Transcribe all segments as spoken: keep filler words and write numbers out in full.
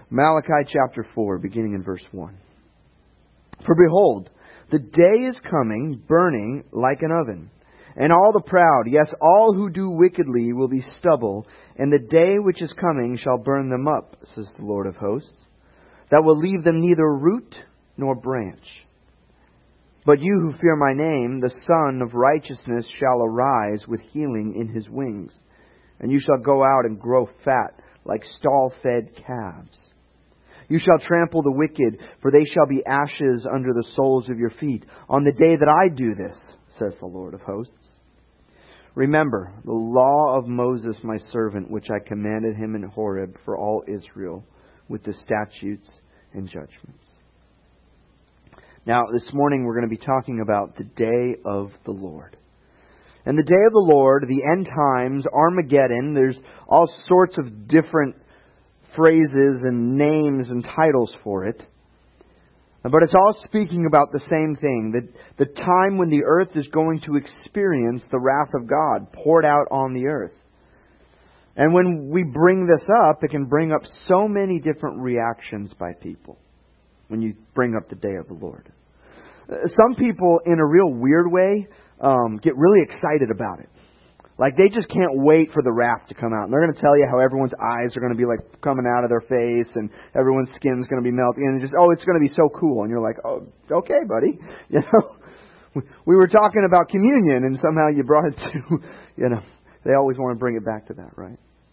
Malachi chapter four, beginning in verse one. For behold, the day is coming, burning like an oven, and all the proud, yes, all who do wickedly, will be stubble, and the day which is coming shall burn them up, says the Lord of hosts, that will leave them neither root nor branch. But you who fear my name, the Son of Righteousness shall arise with healing in his wings, and you shall go out and grow fat like stall-fed calves. You shall trample the wicked, for they shall be ashes under the soles of your feet, on the day that I do this, says the Lord of hosts. Remember the law of Moses my servant, which I commanded him in Horeb for all Israel, with the statutes and judgments. Now, this morning we're going to be talking about the day of the Lord. And the day of the Lord, the end times, Armageddon, there's all sorts of different phrases and names and titles for it. But it's all speaking about the same thing, the, the time when the earth is going to experience the wrath of God poured out on the earth. And when we bring this up, it can bring up so many different reactions by people when you bring up the day of the Lord. Some people, in a real weird way, um, get really excited about it. Like, they just can't wait for the wrath to come out. And they're going to tell you how everyone's eyes are going to be like coming out of their face and everyone's skin's going to be melting. And just, oh, it's going to be so cool. And you're like, oh, okay, buddy. You know, we were talking about communion and somehow you brought it to, you know, they always want to bring it back to that, right?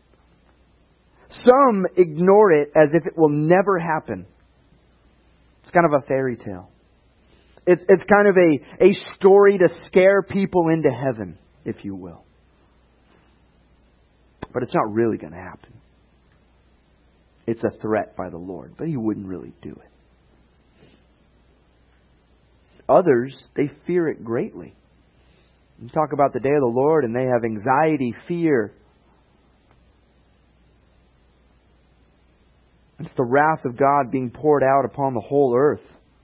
Some ignore it as if it will never happen. It's kind of a fairy tale. It's, it's kind of a, a story to scare people into heaven, if you will. But it's not really going to happen. It's a threat by the Lord, but He wouldn't really do it. Others, they fear it greatly. You talk about the day of the Lord and they have anxiety, fear. It's the wrath of God being poured out upon the whole earth.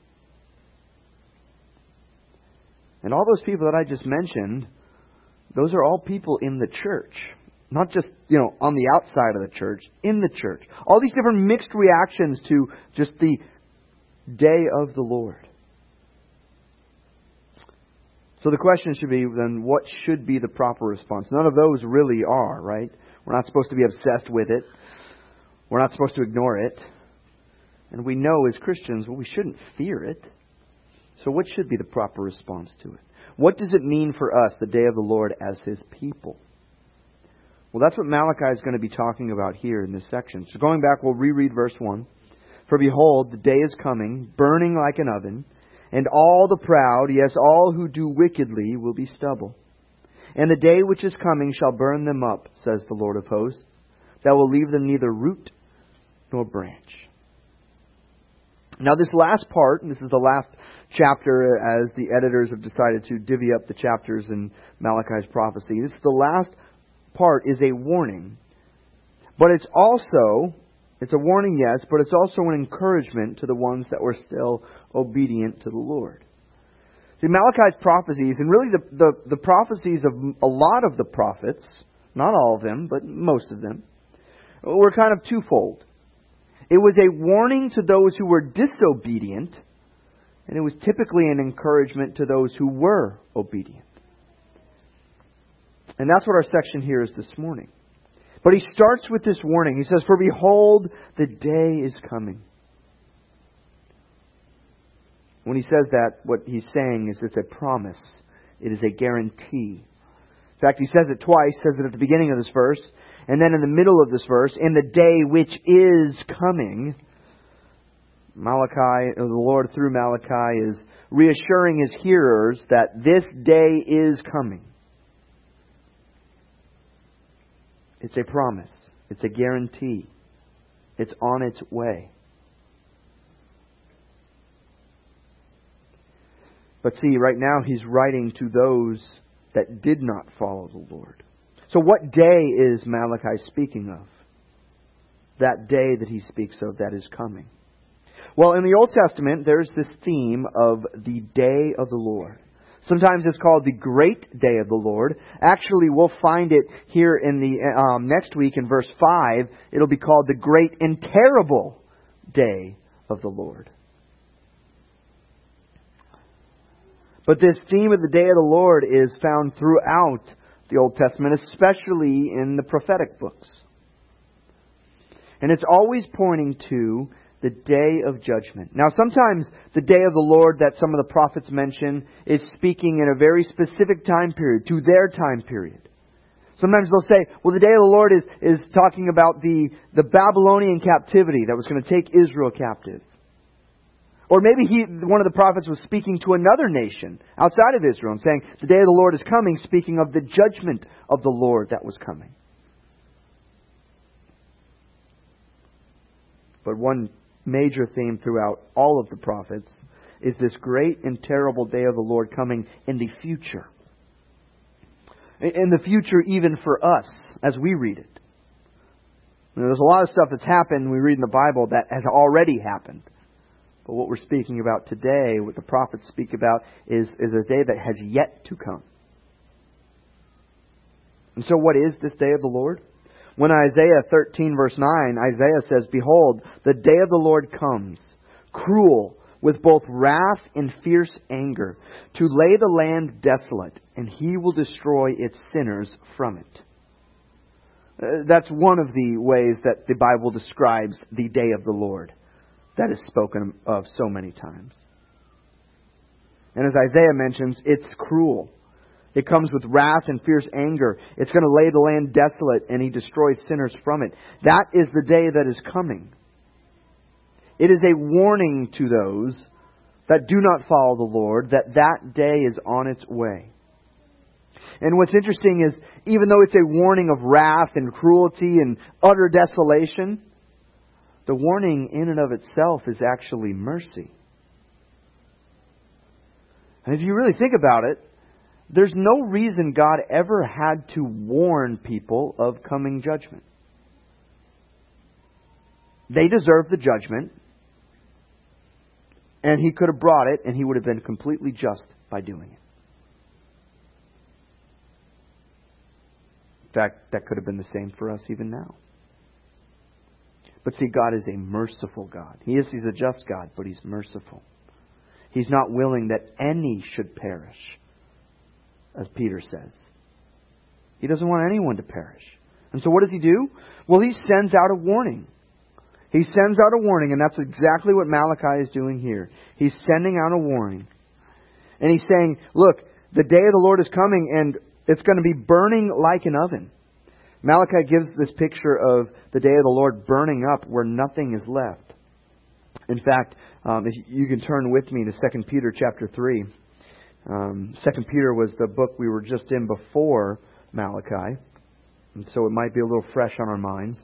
And all those people that I just mentioned, those are all people in the church. Not just, you know, on the outside of the church, in the church. All these different mixed reactions to just the day of the Lord. So the question should be, then, what should be the proper response? None of those really are, right? We're not supposed to be obsessed with it. We're not supposed to ignore it. And we know as Christians, well, we shouldn't fear it. So what should be the proper response to it? What does it mean for us, the day of the Lord, as His people? Well, that's what Malachi is going to be talking about here in this section. So going back, we'll reread verse one. For behold, the day is coming, burning like an oven, and all the proud, yes, all who do wickedly, will be stubble. And the day which is coming shall burn them up, says the Lord of hosts, that will leave them neither root nor branch. Now this last part, and this is the last chapter as the editors have decided to divvy up the chapters in Malachi's prophecy. This is the last part is a warning. But it's also, it's a warning, yes, but it's also an encouragement to the ones that were still obedient to the Lord. See, Malachi's prophecies, and really the, the, the prophecies of a lot of the prophets, not all of them, but most of them, were kind of twofold. It was a warning to those who were disobedient, and it was typically an encouragement to those who were obedient. And that's what our section here is this morning. But he starts with this warning. He says, for behold, the day is coming. When he says that, what he's saying is it's a promise. It is a guarantee. In fact, he says it twice. He says it at the beginning of this verse. And then in the middle of this verse, in the day which is coming, Malachi, the Lord through Malachi is reassuring His hearers that this day is coming. It's a promise. It's a guarantee. It's on its way. But see, right now He's writing to those that did not follow the Lord. So what day is Malachi speaking of? That day that he speaks of that is coming. Well, in the Old Testament, there's this theme of the day of the Lord. Sometimes it's called the great day of the Lord. Actually, we'll find it here in the um, next week in verse five. It'll be called the great and terrible day of the Lord. But this theme of the day of the Lord is found throughout the Old Testament, especially in the prophetic books. And it's always pointing to the day of judgment. Now, sometimes the day of the Lord that some of the prophets mention is speaking in a very specific time period, to their time period. Sometimes they'll say, well, the day of the Lord is, is talking about the, the Babylonian captivity that was going to take Israel captive. Or maybe he, one of the prophets was speaking to another nation outside of Israel and saying, the day of the Lord is coming, speaking of the judgment of the Lord that was coming. But one major theme throughout all of the prophets is this great and terrible day of the Lord coming in the future. In the future even for us as we read it. You know, there's a lot of stuff that's happened we read in the Bible that has already happened. But what we're speaking about today, what the prophets speak about, is, is a day that has yet to come. And so what is this day of the Lord? When Isaiah thirteen verse nine, Isaiah says, "Behold, the day of the Lord comes, cruel, with both wrath and fierce anger, to lay the land desolate, and He will destroy its sinners from it." Uh, that's one of the ways that the Bible describes the day of the Lord that is spoken of so many times. And as Isaiah mentions, it's cruel. It comes with wrath and fierce anger. It's going to lay the land desolate, and He destroys sinners from it. That is the day that is coming. It is a warning to those that do not follow the Lord that that day is on its way. And what's interesting is, even though it's a warning of wrath and cruelty and utter desolation, the warning in and of itself is actually mercy. And if you really think about it, there's no reason God ever had to warn people of coming judgment. They deserve the judgment, and He could have brought it, and He would have been completely just by doing it. In fact, that could have been the same for us even now. But see, God is a merciful God. He is, He's a just God, but He's merciful. He's not willing that any should perish, as Peter says. He doesn't want anyone to perish. And so what does He do? Well, He sends out a warning. He sends out a warning, and that's exactly what Malachi is doing here. He's sending out a warning. And He's saying, look, the day of the Lord is coming, and it's going to be burning like an oven. Malachi gives this picture of the day of the Lord burning up where nothing is left. In fact, um, if you can turn with me to Second Peter chapter three. Um, Second Peter was the book we were just in before Malachi. And so it might be a little fresh on our minds.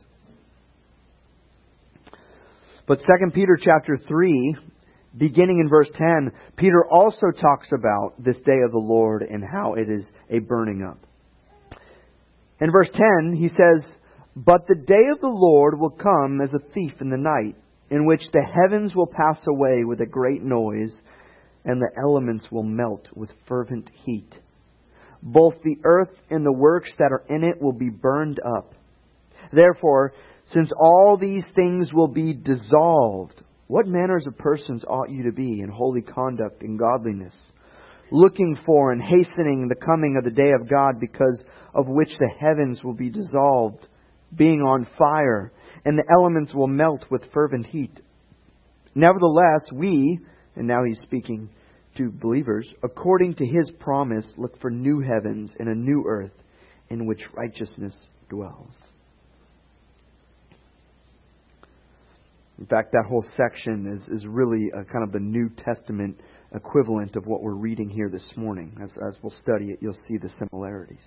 But Second Peter chapter three, beginning in verse ten, Peter also talks about this day of the Lord and how it is a burning up. In verse ten, he says, "But the day of the Lord will come as a thief in the night, in which the heavens will pass away with a great noise, and the elements will melt with fervent heat. Both the earth and the works that are in it will be burned up. Therefore, since all these things will be dissolved, what manners of persons ought you to be in holy conduct and godliness, looking for and hastening the coming of the day of God, because of which the heavens will be dissolved, being on fire, and the elements will melt with fervent heat. Nevertheless, we," and now he's speaking to believers, "according to His promise, look for new heavens and a new earth in which righteousness dwells." In fact, that whole section is, is really a kind of the New Testament equivalent of what we're reading here this morning. As, as we'll study it, you'll see the similarities.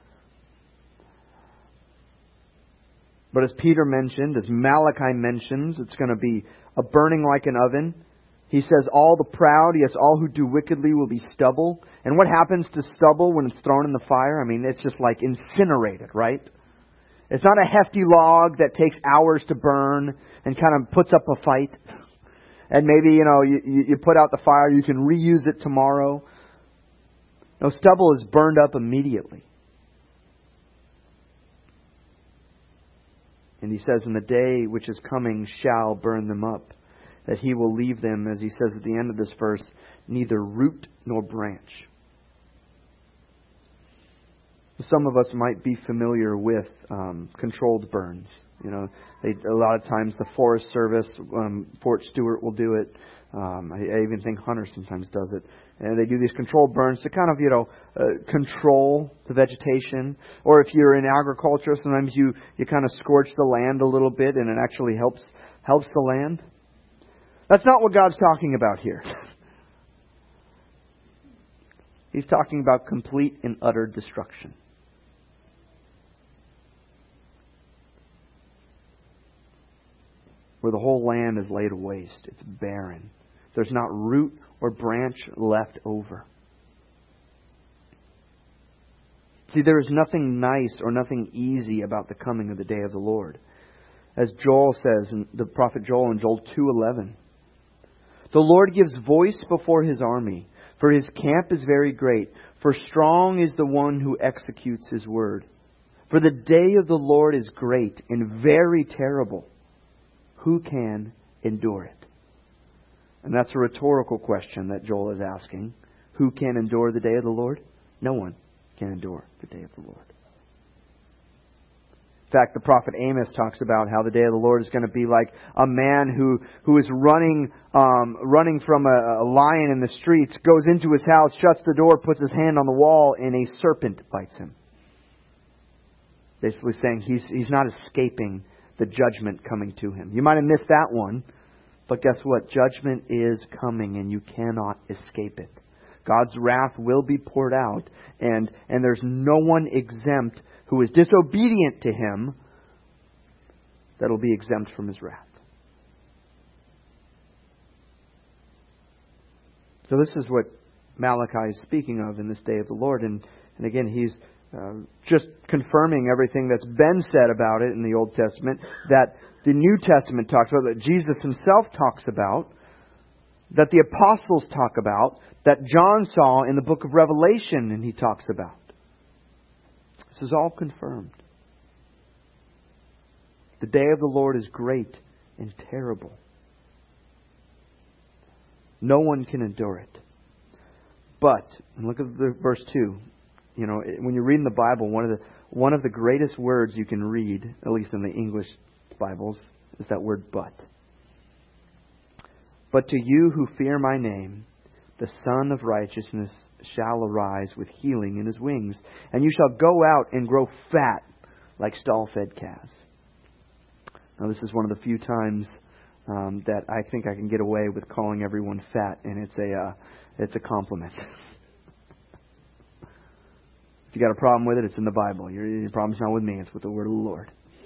But as Peter mentioned, as Malachi mentions, it's going to be a burning like an oven. He says, all the proud, yes, all who do wickedly will be stubble. And what happens to stubble when it's thrown in the fire? I mean, it's just like incinerated, right? It's not a hefty log that takes hours to burn and kind of puts up a fight. And maybe, you know, you, you put out the fire, you can reuse it tomorrow. No, stubble is burned up immediately. And he says, "In the day which is coming shall burn them up, that he will leave them," as he says at the end of this verse, "neither root nor branch." Some of us might be familiar with um, controlled burns. You know, they, a lot of times the Forest Service, um, Fort Stewart will do it. Um, I, I even think Hunter sometimes does it. And they do these controlled burns to kind of, you know, uh, control the vegetation. Or if you're in agriculture, sometimes you, you kind of scorch the land a little bit and it actually helps helps the land. That's not what God's talking about here. He's talking about complete and utter destruction. Where the whole land is laid waste. It's barren. There's not root or branch left over. See, there is nothing nice or nothing easy about the coming of the day of the Lord. As Joel says, in the prophet Joel in Joel two eleven, "The Lord gives voice before His army, for His camp is very great. For strong is the one who executes His word. For the day of the Lord is great and very terrible. Who can endure it?" And that's a rhetorical question that Joel is asking. Who can endure the day of the Lord? No one can endure the day of the Lord. In fact, the prophet Amos talks about how the day of the Lord is going to be like a man who, who is running um, running from a, a lion in the streets, goes into his house, shuts the door, puts his hand on the wall, and a serpent bites him. Basically saying he's he's not escaping the judgment coming to him. You might have missed that one, but guess what? Judgment is coming and you cannot escape it. God's wrath will be poured out, and, and there's no one exempt who is disobedient to Him that will be exempt from His wrath. So this is what Malachi is speaking of in this day of the Lord. And, and again, he's uh, just confirming everything that's been said about it in the Old Testament, that the New Testament talks about, that Jesus Himself talks about, that the apostles talk about, that John saw in the book of Revelation and he talks about. This is all confirmed. The day of the Lord is great and terrible. No one can endure it. But, and look at the verse two. You know, when you're reading the Bible, one of the one of the greatest words you can read, at least in the English Bibles, is that word "but." "But to you who fear my name, the Son of Righteousness shall arise with healing in His wings, and you shall go out and grow fat like stall-fed calves." Now, this is one of the few times um, that I think I can get away with calling everyone fat, and it's a uh, it's a compliment. If you got a problem with it, it's in the Bible. Your, your problem's not with me; it's with the Word of the Lord.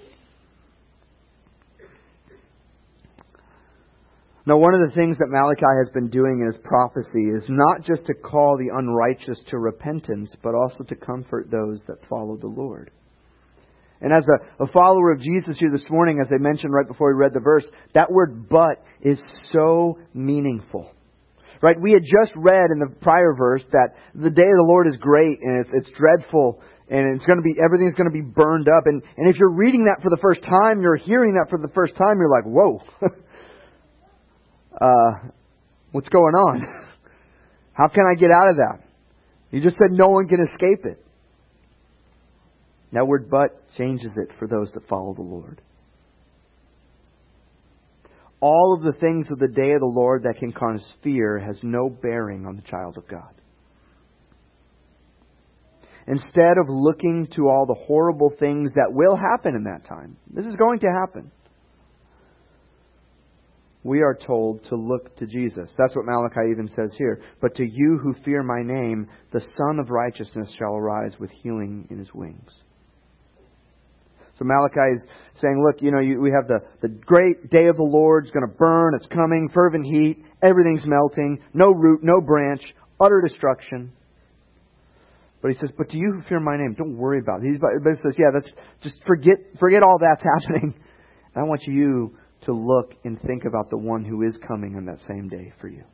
Now, one of the things that Malachi has been doing in his prophecy is not just to call the unrighteous to repentance, but also to comfort those that follow the Lord. And as a, a follower of Jesus here this morning, as I mentioned right before we read the verse, that word "but" is so meaningful. Right? We had just read in the prior verse that the day of the Lord is great and it's it's dreadful and it's going to be everything's going to be burned up. And, and if you're reading that for the first time, you're hearing that for the first time, you're like, whoa. Uh, what's going on? How can I get out of that? You just said no one can escape it. That word "but" changes it for those that follow the Lord. All of the things of the day of the Lord that can cause fear has no bearing on the child of God. Instead of looking to all the horrible things that will happen in that time, this is going to happen. We are told to look to Jesus. That's what Malachi even says here. "But to you who fear my name, the Son of Righteousness shall arise with healing in His wings." So Malachi is saying, look, you know, you, we have the, the great day of the Lord. It's going to burn. It's coming. Fervent heat. Everything's melting. No root, no branch. Utter destruction. But he says, "But to you who fear my name, don't worry about it." He says, yeah, that's just forget, forget all that's happening. And I want you to look and think about the one who is coming on that same day for you.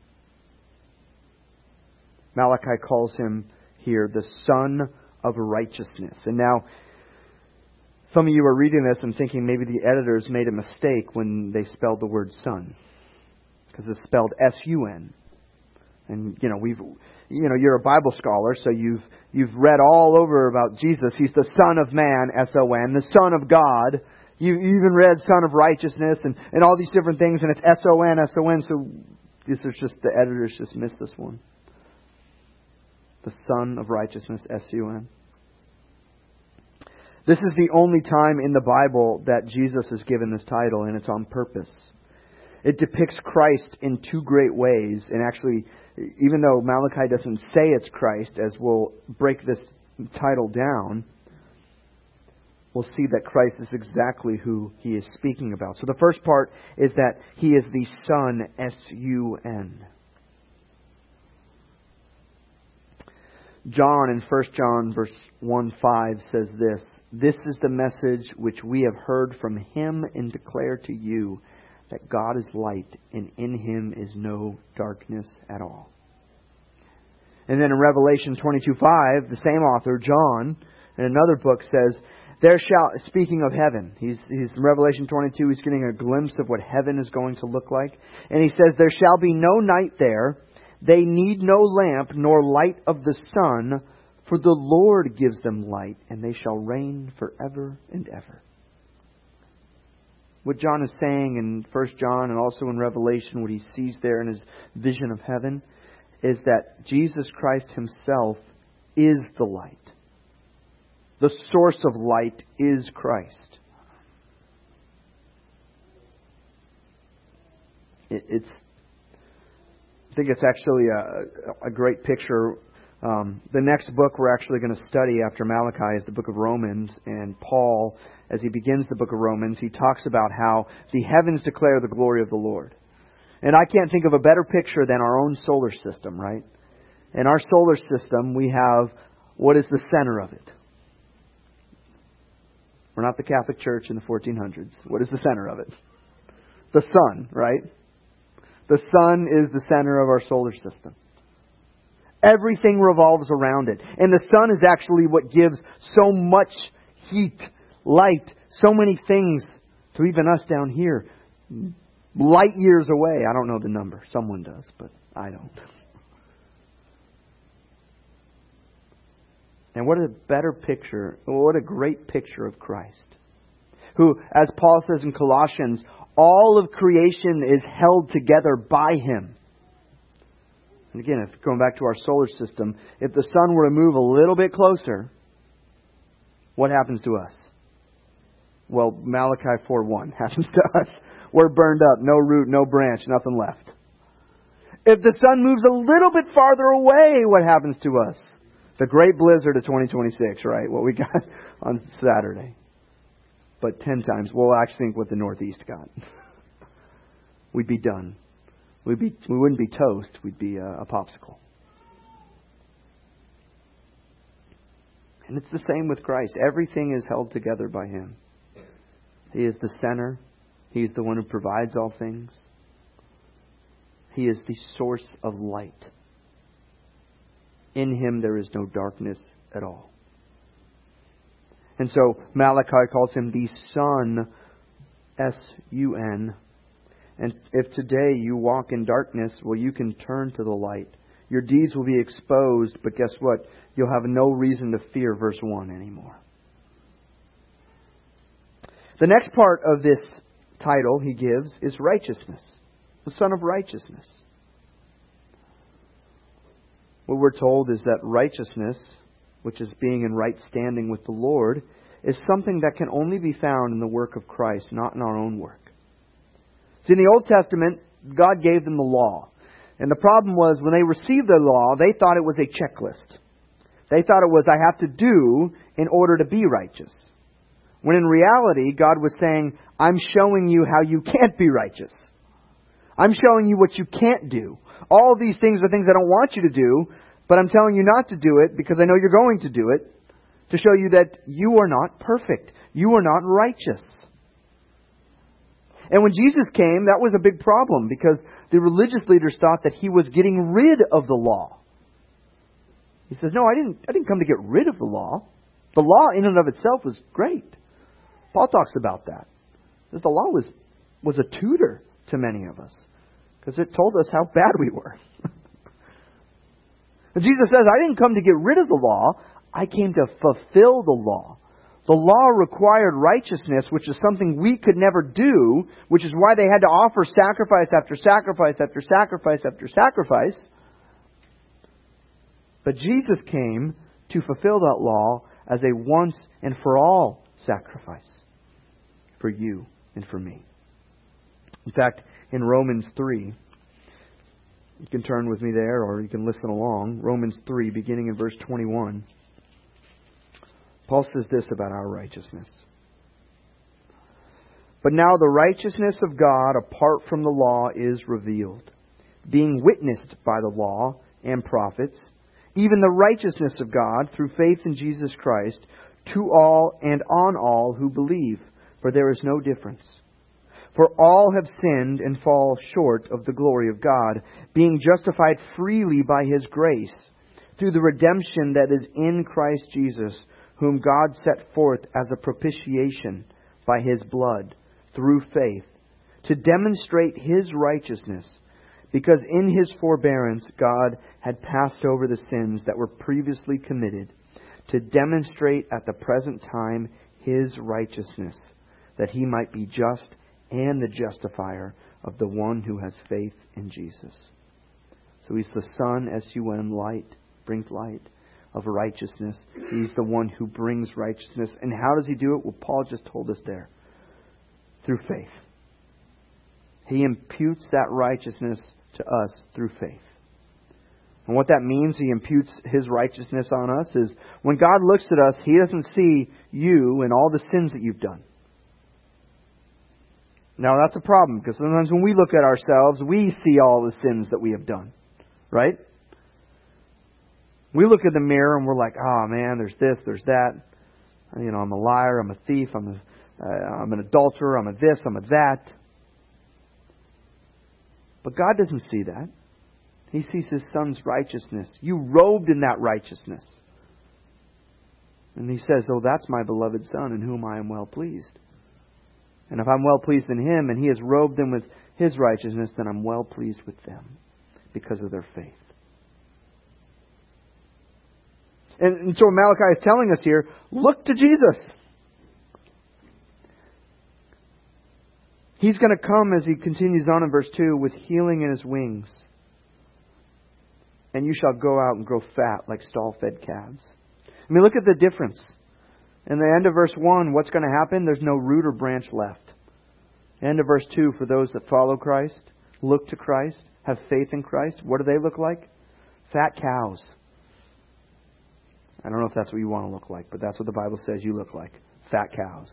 Malachi calls Him here the Son of Righteousness. And now, Some of you are reading this and thinking maybe the editors made a mistake when they spelled the word son. Because it's spelled S U N. And, you know, we've, you know, you're a Bible scholar, so you've you've read all over about Jesus. He's the Son of Man, S O N, the Son of God. You, you even read Son of Righteousness and, and all these different things, and it's S O N, S O N, so this is just, the editors just missed this one. The Son of Righteousness, S U N. This is the only time in the Bible that Jesus is given this title, and it's on purpose. It depicts Christ in two great ways, and actually, even though Malachi doesn't say it's Christ, as we'll break this title down, we'll see that Christ is exactly who He is speaking about. So the first part is that He is the Son, S U N. John in First John verse one five says this, "This is the message which we have heard from Him and declare to you, that God is light, and in Him is no darkness at all." And then in Revelation twenty-two five, the same author, John, in another book says, "There shall," speaking of heaven, he's, he's in Revelation twenty-two, he's getting a glimpse of what heaven is going to look like. And he says, "There shall be no night there. They need no lamp nor light of the sun, for the Lord gives them light, and they shall reign forever and ever." What John is saying in First John and also in Revelation, what he sees there in his vision of heaven, is that Jesus Christ Himself is the light. The source of light is Christ. It, it's, I think it's actually a, a great picture. Um, the next book we're actually going to study after Malachi is the book of Romans. And Paul, as he begins the book of Romans, he talks about how the heavens declare the glory of the Lord. And I can't think of a better picture than our own solar system, right? In our solar system, we have, what is the center of it? We're not the Catholic Church in the fourteen hundreds. What is the center of it? The sun, right? The sun is the center of our solar system. Everything revolves around it. And the sun is actually what gives so much heat, light, so many things to even us down here. Light years away. I don't know the number. Someone does, but I don't. And what a better picture, what a great picture of Christ. Who, as Paul says in Colossians, all of creation is held together by Him. And again, if going back to our solar system, if the sun were to move a little bit closer, what happens to us? Well, Malachi four one happens to us. We're burned up, no root, no branch, nothing left. If the sun moves a little bit farther away, what happens to us? The great blizzard of twenty twenty-six, right? What we got on Saturday. But ten times, well, I actually think what the Northeast got. We'd be done. We'd be, we wouldn't be toast, we'd be a, a popsicle. And it's the same with Christ. Everything is held together by Him. He is the center. He is the one who provides all things. He is the source of light. In Him there is no darkness at all. And so Malachi calls Him the Son, S U N. And if today you walk in darkness, well, you can turn to the light. Your deeds will be exposed, but guess what? You'll have no reason to fear verse one anymore. The next part of this title He gives is righteousness. The Son of Righteousness. What we're told is that righteousness, which is being in right standing with the Lord, is something that can only be found in the work of Christ, not in our own work. See, in the Old Testament, God gave them the law. And the problem was, when they received the law, they thought it was a checklist. They thought it was, I have to do in order to be righteous. When in reality, God was saying, I'm showing you how you can't be righteous. I'm showing you what you can't do. All these things are things I don't want you to do, but I'm telling you not to do it because I know you're going to do it, to show you that you are not perfect. You are not righteous. And when Jesus came, that was a big problem because the religious leaders thought that He was getting rid of the law. He says, no, I didn't, I didn't come to get rid of the law. The law in and of itself was great. Paul talks about that. That the law was, was a tutor to many of us. Because it told us how bad we were. And Jesus says, I didn't come to get rid of the law. I came to fulfill the law. The law required righteousness, which is something we could never do, which is why they had to offer sacrifice after sacrifice after sacrifice after sacrifice. But Jesus came to fulfill that law as a once and for all sacrifice for you and for me. In fact, in Romans three, you can turn with me there or you can listen along. Romans three, beginning in verse twenty-one. Paul says this about our righteousness. But now the righteousness of God apart from the law is revealed, being witnessed by the law and prophets, even the righteousness of God through faith in Jesus Christ, to all and on all who believe, for there is no difference. For all have sinned and fall short of the glory of God, being justified freely by His grace, through the redemption that is in Christ Jesus, whom God set forth as a propitiation by His blood, through faith, to demonstrate His righteousness, because in His forbearance God had passed over the sins that were previously committed, to demonstrate at the present time His righteousness, that He might be just and the justifier of the one who has faith in Jesus. So He's the Son, S U N, light, brings light of righteousness. He's the one who brings righteousness. And how does He do it? Well, Paul just told us there. Through faith. He imputes that righteousness to us through faith. And what that means, He imputes His righteousness on us, is when God looks at us, He doesn't see you and all the sins that you've done. Now that's a problem, because sometimes when we look at ourselves, we see all the sins that we have done. Right? We look in the mirror and we're like, oh man, there's this, there's that. You know, I'm a liar, I'm a thief, I'm a, uh, I'm an adulterer, I'm a this, I'm a that. But God doesn't see that. He sees His Son's righteousness. You robed in that righteousness. And He says, oh, that's my beloved Son in whom I am well pleased. And if I'm well pleased in Him and He has robed them with His righteousness, then I'm well pleased with them because of their faith. And, and so Malachi is telling us here, look to Jesus. He's going to come, as he continues on in verse two, with healing in His wings. And you shall go out and grow fat like stall-fed calves. I mean, look at the difference. In the end of verse one, what's going to happen? There's no root or branch left. End of verse two, for those that follow Christ, look to Christ, have faith in Christ, what do they look like? Fat cows. I don't know if that's what you want to look like, but that's what the Bible says you look like. Fat cows.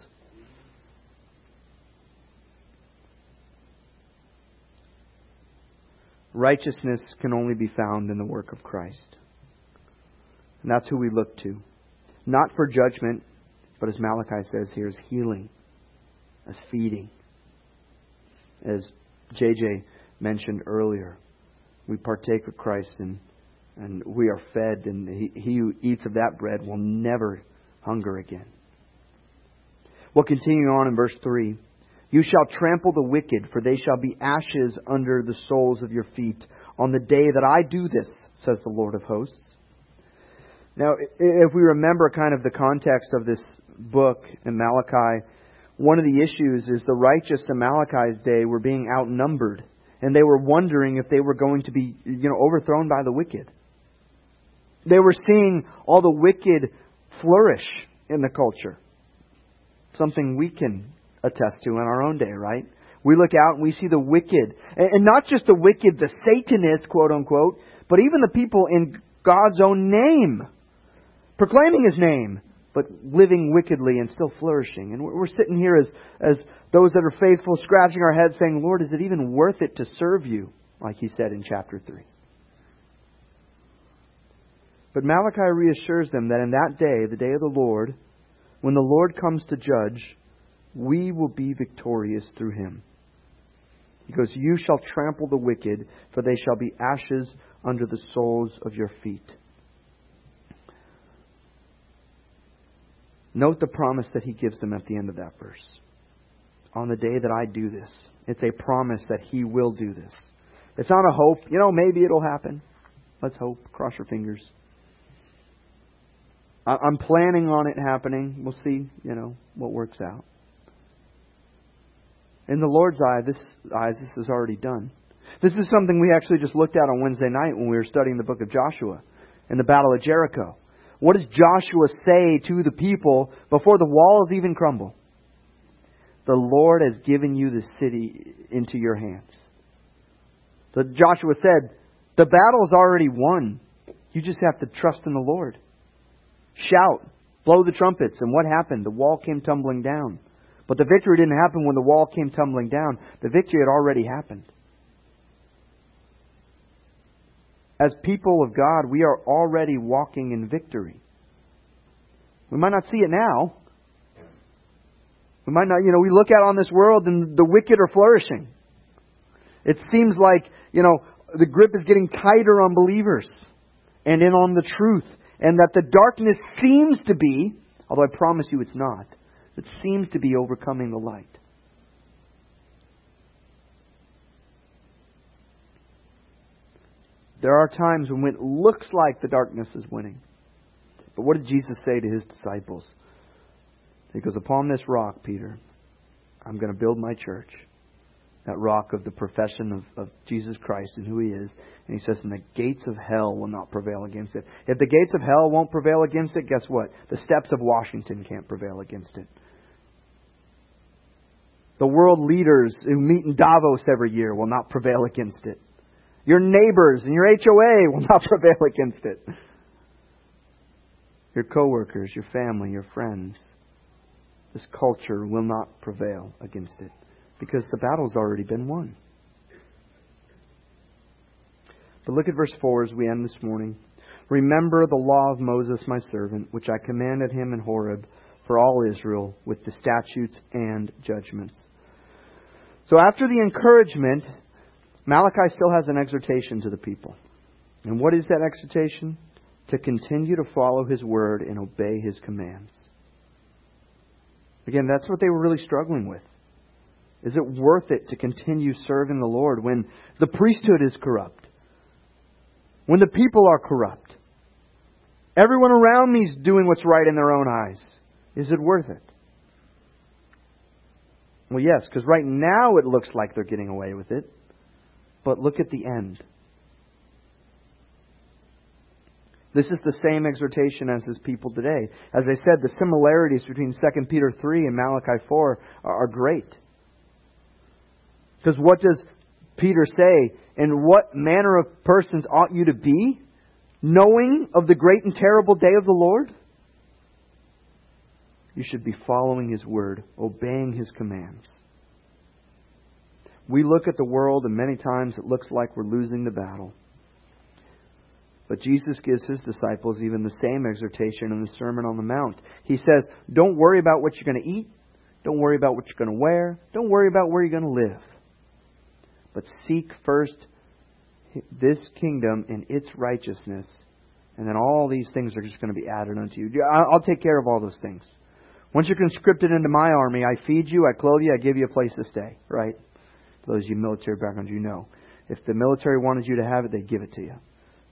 Righteousness can only be found in the work of Christ. And that's who we look to. Not for judgment, but as Malachi says here, as healing, as feeding. As J J mentioned earlier, we partake of Christ and, and we are fed, and he, he who eats of that bread will never hunger again. Well, continuing on in verse three, you shall trample the wicked, for they shall be ashes under the soles of your feet on the day that I do this, says the Lord of hosts. Now, if we remember kind of the context of this book in Malachi, one of the issues is the righteous in Malachi's day were being outnumbered, and they were wondering if they were going to be, you know, overthrown by the wicked. They were seeing all the wicked flourish in the culture. Something we can attest to in our own day, right? We look out and we see the wicked, and not just the wicked, the Satanists, quote unquote, but even the people in God's own name, proclaiming His name, but living wickedly and still flourishing. And we're sitting here as, as those that are faithful, scratching our heads saying, Lord, is it even worth it to serve You? Like He said in chapter three. But Malachi reassures them that in that day, the day of the Lord, when the Lord comes to judge, we will be victorious through Him. He goes, you shall trample the wicked, for they shall be ashes under the soles of your feet. Note the promise that He gives them at the end of that verse. On the day that I do this. It's a promise that He will do this. It's not a hope. You know, maybe it'll happen. Let's hope. Cross your fingers. I'm planning on it happening. We'll see, you know, what works out. In the Lord's eye, this eyes, this is already done. This is something we actually just looked at on Wednesday night when we were studying the book of Joshua in the Battle of Jericho. What does Joshua say to the people before the walls even crumble? The Lord has given you the city into your hands. So Joshua said, the battle is already won. You just have to trust in the Lord. Shout, blow the trumpets. And what happened? The wall came tumbling down. But the victory didn't happen when the wall came tumbling down. The victory had already happened. As people of God, we are already walking in victory. We might not see it now. We might not, you know, we look out on this world and the wicked are flourishing. It seems like, you know, the grip is getting tighter on believers and in on the truth. And that the darkness seems to be, although I promise you it's not, it seems to be overcoming the light. There are times when it looks like the darkness is winning. But what did Jesus say to His disciples? He goes, upon this rock, Peter, I'm going to build my church. That rock of the profession of, of Jesus Christ and who He is. And He says, and the gates of hell will not prevail against it. If the gates of hell won't prevail against it, guess what? The steps of Washington can't prevail against it. The world leaders who meet in Davos every year will not prevail against it. Your neighbors and your H O A will not prevail against it. Your coworkers, your family, your friends. This culture will not prevail against it. Because the battle's already been won. But look at verse four as we end this morning. Remember the law of Moses my servant, which I commanded him in Horeb for all Israel with the statutes and judgments. So after the encouragement, Malachi still has an exhortation to the people. And what is that exhortation? To continue to follow His word and obey His commands. Again, that's what they were really struggling with. Is it worth it to continue serving the Lord when the priesthood is corrupt? When the people are corrupt? Everyone around me is doing what's right in their own eyes. Is it worth it? Well, yes, because right now it looks like they're getting away with it. But look at the end. This is the same exhortation as His people today. As I said, the similarities between Second Peter three and Malachi four are great. Because what does Peter say? And what manner of persons ought you to be, knowing of the great and terrible day of the Lord? You should be following His word, obeying His commands. We look at the world and many times it looks like we're losing the battle. But Jesus gives His disciples even the same exhortation in the Sermon on the Mount. He says, don't worry about what you're going to eat. Don't worry about what you're going to wear. Don't worry about where you're going to live. But seek first this kingdom and its righteousness, and then all these things are just going to be added unto you. I'll take care of all those things. Once you're conscripted into my army, I feed you, I clothe you, I give you a place to stay. Right? For those of you military backgrounds, you know. If the military wanted you to have it, they'd give it to you.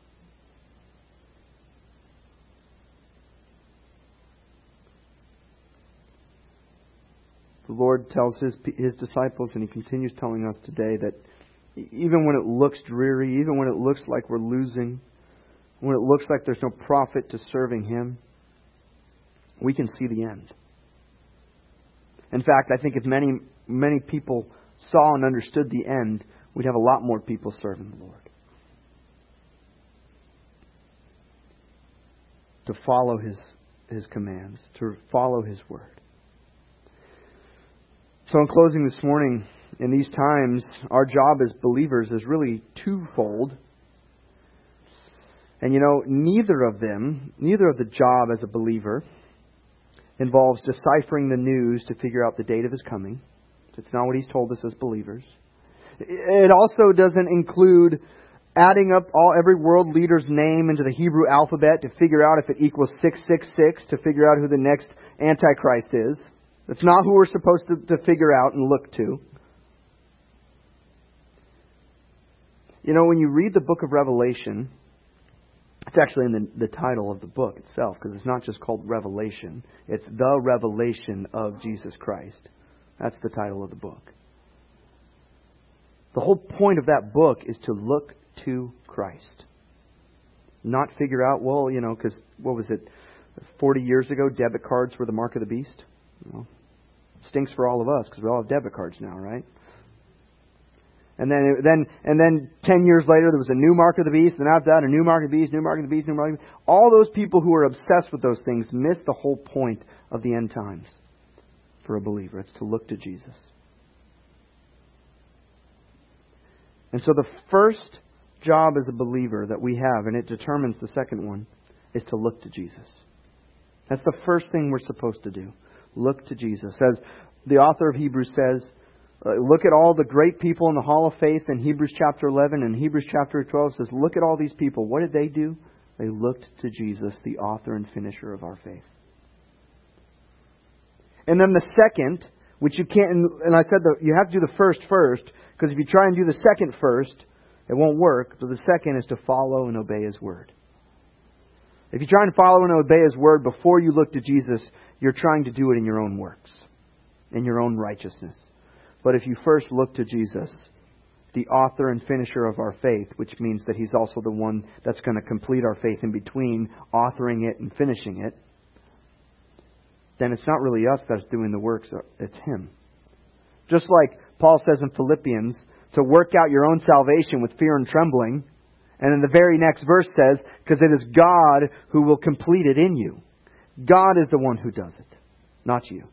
The Lord tells His, His disciples, and He continues telling us today, that even when it looks dreary, even when it looks like we're losing, when it looks like there's no profit to serving Him, we can see the end. In fact, I think if many, many people saw and understood the end, we'd have a lot more people serving the Lord. To follow His, His commands, to follow His word. So in closing this morning, in these times, our job as believers is really twofold. And you know, neither of them, neither of the job as a believer involves deciphering the news to figure out the date of His coming. It's not what He's told us as believers. It also doesn't include adding up all every world leader's name into the Hebrew alphabet to figure out if it equals six six six, to figure out who the next Antichrist is. It's not who we're supposed to, to figure out and look to. You know, when you read the book of Revelation, it's actually in the, the title of the book itself, because it's not just called Revelation. It's the revelation of Jesus Christ. That's the title of the book. The whole point of that book is to look to Christ. Not figure out, well, you know, because what was it, forty years ago, debit cards were the mark of the beast? Well, stinks for all of us, because we all have debit cards now, right? And then, then, and then ten years later, there was a new mark of the beast, and after that, a new mark of the beast, new mark of the beast, new mark of the beast. All those people who are obsessed with those things miss the whole point of the end times for a believer. It's to look to Jesus. And so the first job as a believer that we have, and it determines the second one, is to look to Jesus. That's the first thing we're supposed to do. Look to Jesus. As the author of Hebrews says, Uh, look at all the great people in the Hall of Faith in Hebrews chapter eleven and Hebrews chapter twelve. Says, look at all these people. What did they do? They looked to Jesus, the author and finisher of our faith. And then the second, which you can't, and I said that you have to do the first first, because if you try and do the second first, it won't work. But the second is to follow and obey His Word. If you try and follow and obey His Word before you look to Jesus, you're trying to do it in your own works, in your own righteousness. But if you first look to Jesus, the author and finisher of our faith, which means that He's also the one that's going to complete our faith in between authoring it and finishing it, then it's not really us that's doing the works, it's Him. Just like Paul says in Philippians, to work out your own salvation with fear and trembling. And then the very next verse says, because it is God who will complete it in you. God is the one who does it, not you.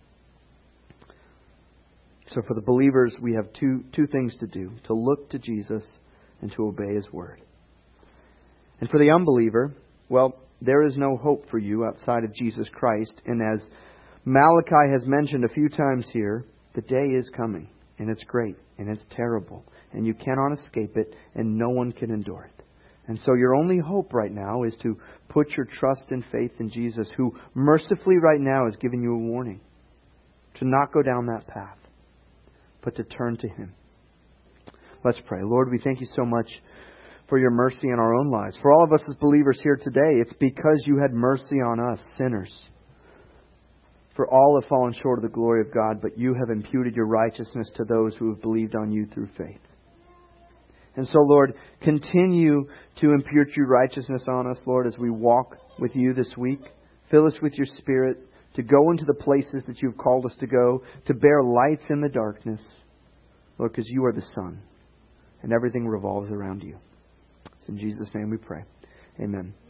So for the believers, we have two two things to do. To look to Jesus and to obey His Word. And for the unbeliever, well, there is no hope for you outside of Jesus Christ. And as Malachi has mentioned a few times here, the day is coming. And it's great. And it's terrible. And you cannot escape it. And no one can endure it. And so your only hope right now is to put your trust and faith in Jesus, who mercifully right now is giving you a warning. To not go down that path, but to turn to Him. Let's pray. Lord, we thank You so much for Your mercy in our own lives. For all of us as believers here today, it's because You had mercy on us, sinners. For all have fallen short of the glory of God, but You have imputed Your righteousness to those who have believed on You through faith. And so, Lord, continue to impute Your righteousness on us, Lord, as we walk with You this week. Fill us with Your Spirit, to go into the places that You've called us to go, to bear lights in the darkness. Lord, because You are the sun, and everything revolves around You. It's in Jesus' name we pray. Amen.